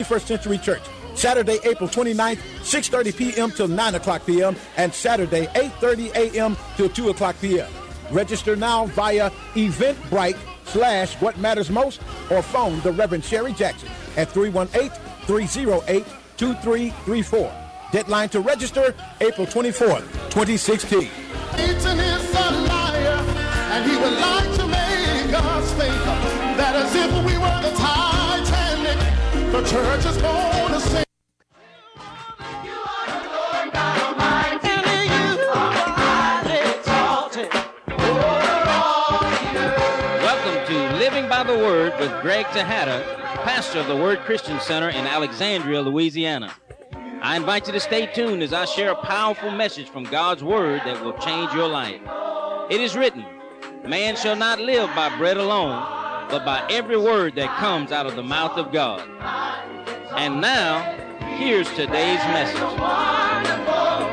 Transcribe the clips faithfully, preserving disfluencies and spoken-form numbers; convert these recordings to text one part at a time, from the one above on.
twenty-first Century Church. Saturday, April twenty-ninth, six thirty p.m. till nine o'clock p.m. and Saturday, eight thirty a.m. till two o'clock p.m. Register now via Eventbrite slash What Matters Most or phone the Reverend Sherry Jackson at three one eight, three oh eight, two three three four. Deadline to register, April twenty-fourth, twenty sixteen. Satan is a liar, and he would like to make us think that as if we were the Titanic, the church is going to sing. Welcome to Living by the Word with Greg Tejada, pastor of the Word Christian Center in Alexandria, Louisiana. I invite you to stay tuned as I share a powerful message from God's Word that will change your life. It is written, man shall not live by bread alone, but by every word that comes out of the mouth of God. And now, here's today's message.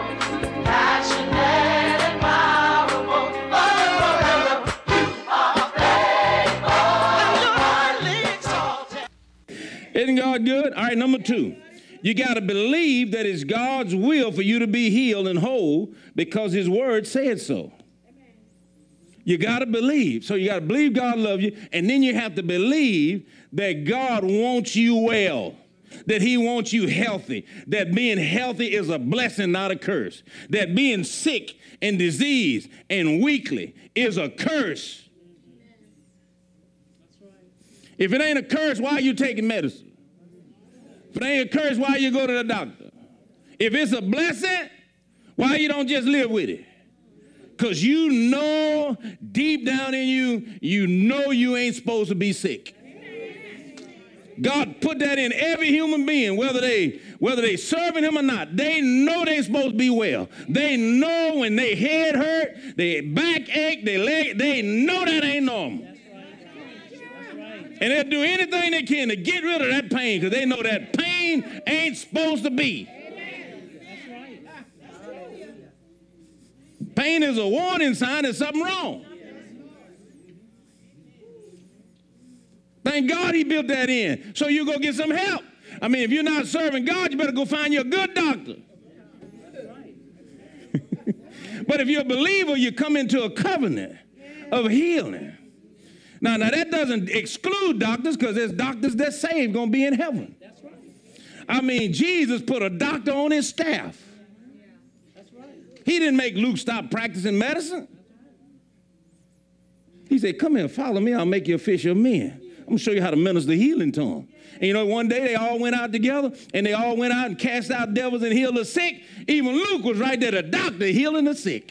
Isn't God good? All right, number two. You got to believe that it's God's will for you to be healed and whole because his word said so. You got to believe. So you got to believe God loves you, and then you have to believe that God wants you well, that he wants you healthy, that being healthy is a blessing, not a curse, that being sick and diseased and weakly is a curse. If it ain't a curse, why are you taking medicine? If it ain't a curse, why you go to the doctor? If it's a blessing, why you don't just live with it? Because you know deep down in you, you know you ain't supposed to be sick. God put that in every human being, whether they whether they serving him or not. They know they supposed to be well. They know when they head hurt, their back ache, their leg, they know that ain't normal. And they'll do anything they can to get rid of that pain because they know that pain ain't supposed to be. Pain is a warning sign that something wrong. Thank God he built that in. So you go get some help. I mean, if you're not serving God, you better go find you a good doctor. But if you're a believer, you come into a covenant of healing. Now, now that doesn't exclude doctors because there's doctors that saved going to be in heaven. That's right. I mean, Jesus put a doctor on his staff. That's right. He didn't make Luke stop practicing medicine. He said, come here, follow me. I'll make you a fisher of men. I'm going to show you how to minister healing to them. And you know, one day they all went out together and they all went out and cast out devils and healed the sick. Even Luke was right there, the doctor healing the sick.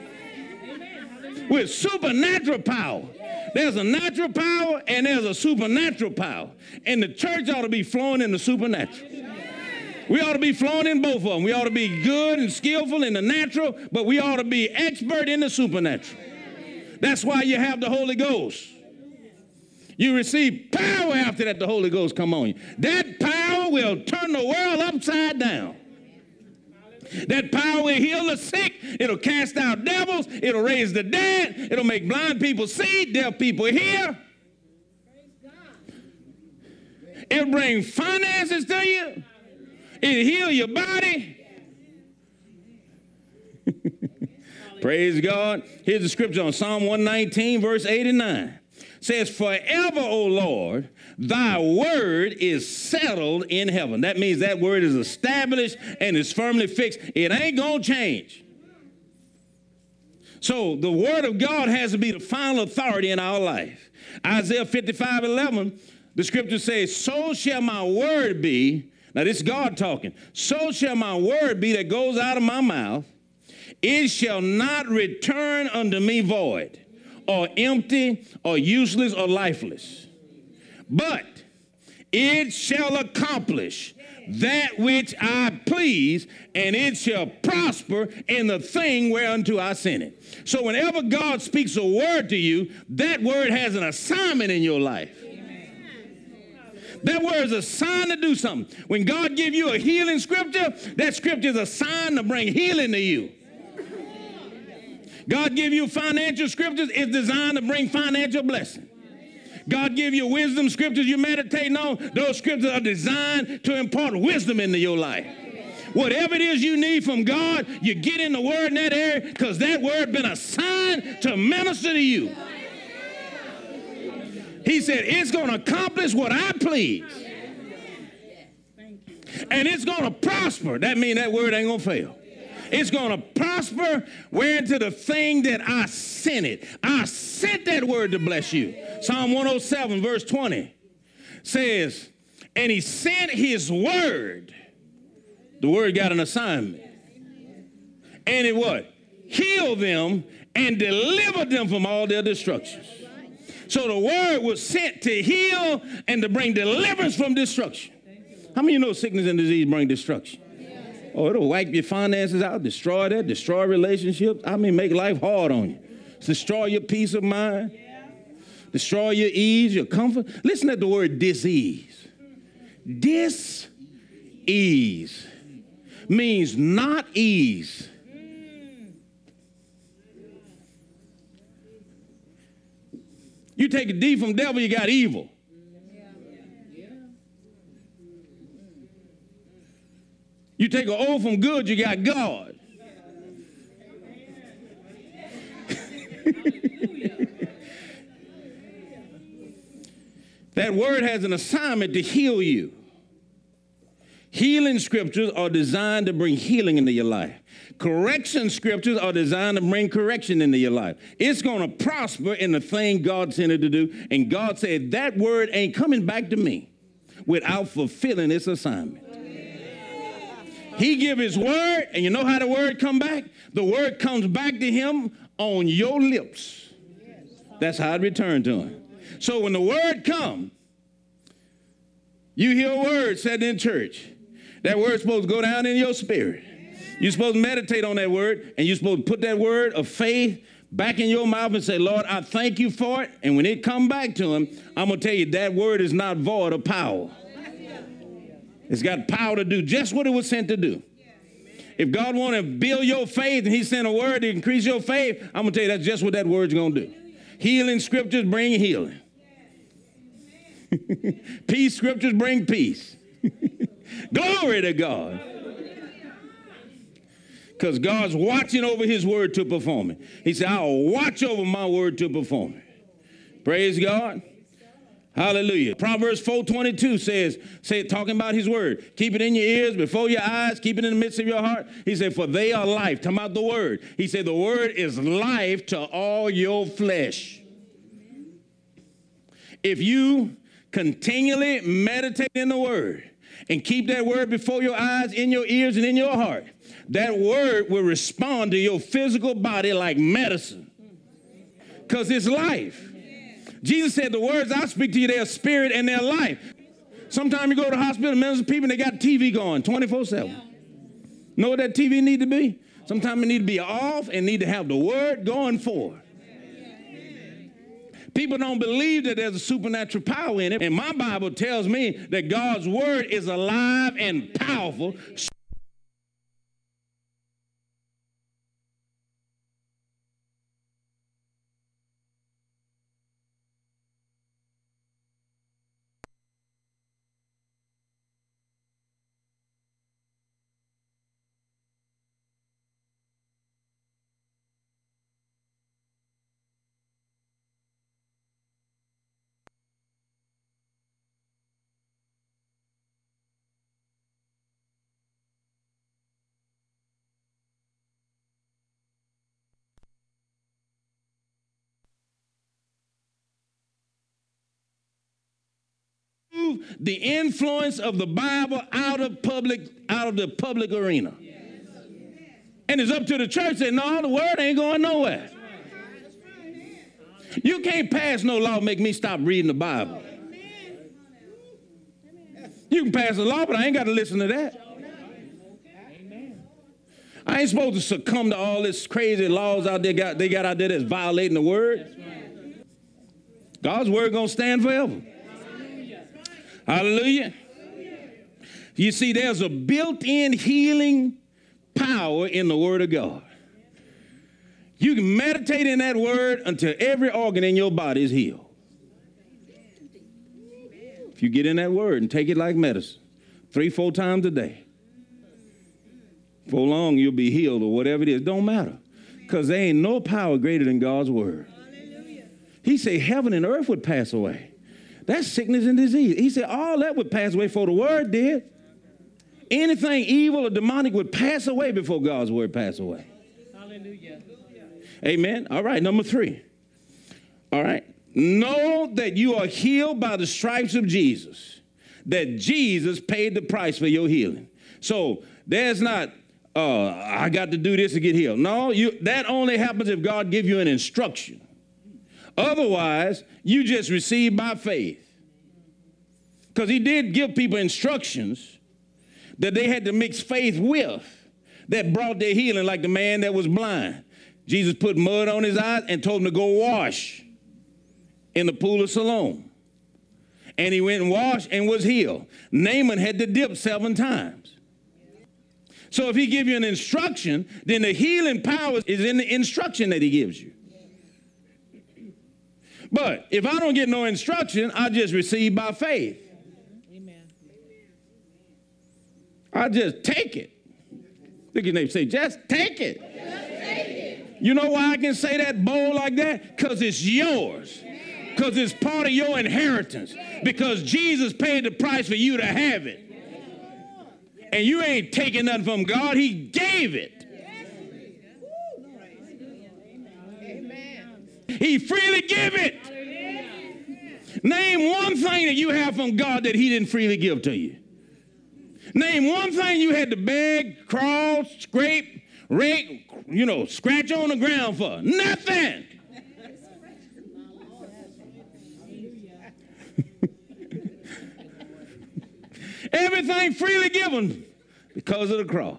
With supernatural power. There's a natural power and there's a supernatural power. And the church ought to be flowing in the supernatural. We ought to be flowing in both of them. We ought to be good and skillful in the natural, but we ought to be expert in the supernatural. That's why you have the Holy Ghost. You receive power after that the Holy Ghost come on you. That power will turn the world upside down. That power will heal the sick. It'll cast out devils. It'll raise the dead. It'll make blind people see, deaf people hear. It'll bring finances to you. It'll heal your body. Praise God. Here's the scripture on Psalm one nineteen, verse eighty-nine. It says, forever, O Lord, thy word is settled in heaven. That means that word is established and is firmly fixed. It ain't going to change. So the word of God has to be the final authority in our life. Isaiah fifty-five eleven, the scripture says, so shall my word be. Now this is God talking. So shall my word be that goes out of my mouth. It shall not return unto me void, or empty, or useless, or lifeless. But it shall accomplish that which I please, and it shall prosper in the thing whereunto I sent it. So whenever God speaks a word to you, that word has an assignment in your life. That word is a sign to do something. When God gives you a healing scripture, that scripture is a sign to bring healing to you. God give you financial scriptures, it's designed to bring financial blessing. God give you wisdom scriptures you're meditating on. Those scriptures are designed to impart wisdom into your life. Whatever it is you need from God, you get in the word in that area because that word been assigned to minister to you. He said, it's going to accomplish what I please. And it's going to prosper. That means that word ain't going to fail. It's going to prosper whereunto the thing that I sent it. I sent that word to bless you. Psalm one oh seven, verse twenty says, and he sent his word. The word got an assignment. And it what? Healed them and delivered them from all their destructions. So the word was sent to heal and to bring deliverance from destruction. How many of you know sickness and disease bring destruction? Oh, it'll wipe your finances out, destroy that, destroy relationships. I mean, make life hard on you. Destroy your peace of mind. Destroy your ease, your comfort. Listen to the word dis-ease. Dis-ease means not ease. You take a D from devil, you got evil. You take an O from good, you got God. That word has an assignment to heal you. Healing scriptures are designed to bring healing into your life. Correction scriptures are designed to bring correction into your life. It's going to prosper in the thing God sent it to do. And God said, that word ain't coming back to me without fulfilling its assignment. He give his word, and you know how the word come back? The word comes back to him on your lips. That's how it returned to him. So when the word come, you hear a word said in church. That word's supposed to go down in your spirit. You're supposed to meditate on that word, and you're supposed to put that word of faith back in your mouth and say, Lord, I thank you for it. And when it come back to him, I'm going to tell you that word is not void of power. It's got power to do just what it was sent to do. If God want to build your faith and he sent a word to increase your faith, I'm going to tell you that's just what that word's going to do. Healing scriptures bring healing. Peace scriptures bring peace. Glory to God. Because God's watching over his word to perform it. He said, I'll watch over my word to perform it. Praise God. Hallelujah. Proverbs four twenty-two says, say, talking about his word, keep it in your ears, before your eyes, keep it in the midst of your heart. He said, for they are life. Talking about the word. He said, the word is life to all your flesh. If you continually meditate in the word and keep that word before your eyes, in your ears, and in your heart, that word will respond to your physical body like medicine. Because it's life. Jesus said, the words I speak to you, they are spirit and they're life. Sometimes you go to the hospital and minister to people and they got T V going twenty-four seven. Know what that T V need to be? Sometimes it need to be off and need to have the word going forward. People don't believe that there's a supernatural power in it. And my Bible tells me that God's word is alive and powerful. The influence of the Bible out of public, out of the public arena. And it's up to the church to say, no, the word ain't going nowhere. You can't pass no law make me stop reading the Bible. You can pass a law, but I ain't got to listen to that. I ain't supposed to succumb to all this crazy laws out there got, they got out there that's violating the word. God's word going to stand forever. Hallelujah. You see, there's a built-in healing power in the word of God. You can meditate in that word until every organ in your body is healed. If you get in that word and take it like medicine, three, four times a day, for long you'll be healed or whatever it is. Don't matter. Because there ain't no power greater than God's word. Hallelujah. He said heaven and earth would pass away. That's sickness and disease. He said all that would pass away before the word did. Anything evil or demonic would pass away before God's word passed away. Hallelujah. Amen. All right, number three. All right. Know that you are healed by the stripes of Jesus. That Jesus paid the price for your healing. So there's not, uh, I got to do this to get healed. No, you, that only happens if God gives you an instruction. Otherwise, you just receive by faith. Because he did give people instructions that they had to mix faith with that brought their healing, like the man that was blind. Jesus put mud on his eyes and told him to go wash in the pool of Siloam. And he went and washed and was healed. Naaman had to dip seven times. So if he gives you an instruction, then the healing power is in the instruction that he gives you. But if I don't get no instruction, I just receive by faith. Amen. I just take it. Look at your neighbor, say, just take it. Just take it. You know why I can say that bold like that? Because it's yours. Because it's part of your inheritance. Because Jesus paid the price for you to have it. And you ain't taking nothing from God. He gave it. He freely gave it. Name one thing that you have from God that he didn't freely give to you. Name one thing you had to beg, crawl, scrape, rake, you know, scratch on the ground for. Nothing. Everything freely given because of the cross.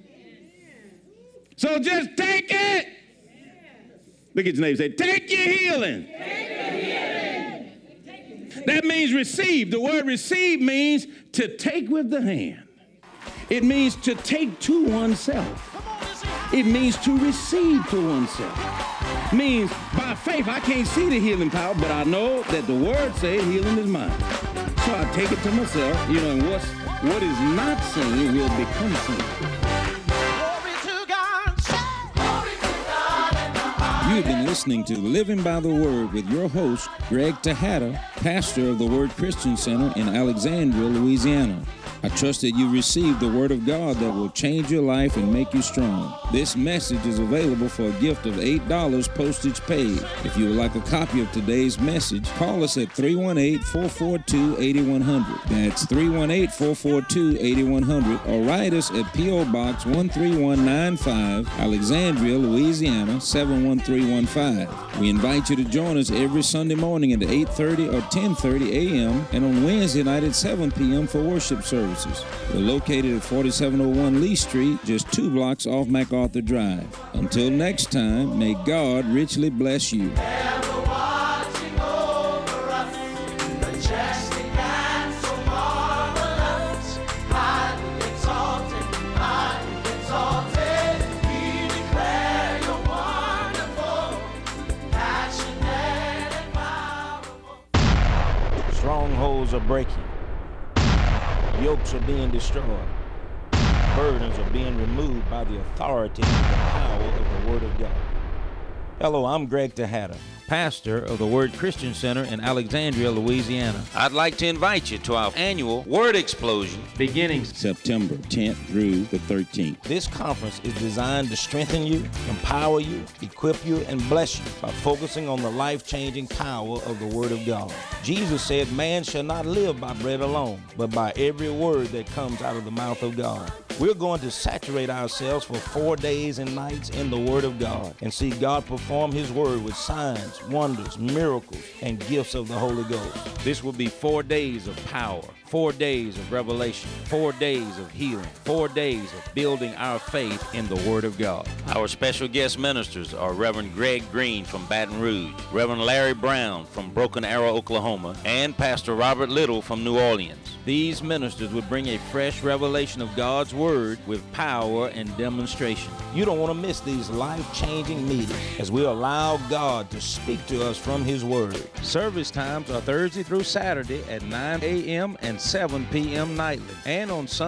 So just take it. Look at your neighbor, say, take your healing. Take your healing. That means receive. The word receive means to take with the hand. It means to take to oneself. It means to receive to oneself. It means by faith, I can't see the healing power, but I know that the word says healing is mine. So I take it to myself, you know, and what's, what is not seen will become seen. You've been listening to Living by the Word with your host, Greg Tejada, pastor of the Word Christian Center in Alexandria, Louisiana. I trust that you received the Word of God that will change your life and make you strong. This message is available for a gift of eight dollars postage paid. If you would like a copy of today's message, call us at three one eight, four four two, eight one zero zero. That's three one eight, four four two, eight one zero zero. Or write us at P O Box one three one nine five, Alexandria, Louisiana, seven one three one five. We invite you to join us every Sunday morning at eight thirty or ten thirty a.m. and on Wednesday night at seven p.m. for worship services. We're located at forty-seven oh one Lee Street, just two blocks off MacArthur Drive. Until next time, may God richly bless you. Strongholds are breaking. Yokes are being destroyed. Burdens are being removed by the authority and the power of the Word of God. Hello, I'm Greg Tejada, pastor of the Word Christian Center in Alexandria, Louisiana. I'd like to invite you to our annual Word Explosion beginning September tenth through the thirteenth. This conference is designed to strengthen you, empower you, equip you, and bless you by focusing on the life-changing power of the Word of God. Jesus said, man shall not live by bread alone, but by every word that comes out of the mouth of God. We're going to saturate ourselves for four days and nights in the Word of God and see God perform His Word with signs, wonders, miracles, and gifts of the Holy Ghost. This will be four days of power, Four days of revelation, four days of healing, four days of building our faith in the Word of God. Our special guest ministers are Reverend Greg Green from Baton Rouge, Reverend Larry Brown from Broken Arrow, Oklahoma, and Pastor Robert Little from New Orleans. These ministers would bring a fresh revelation of God's Word with power and demonstration. You don't want to miss these life-changing meetings as we allow God to speak to us from His Word. Service times are Thursday through Saturday at nine a.m. and seven p.m. nightly, and on Sunday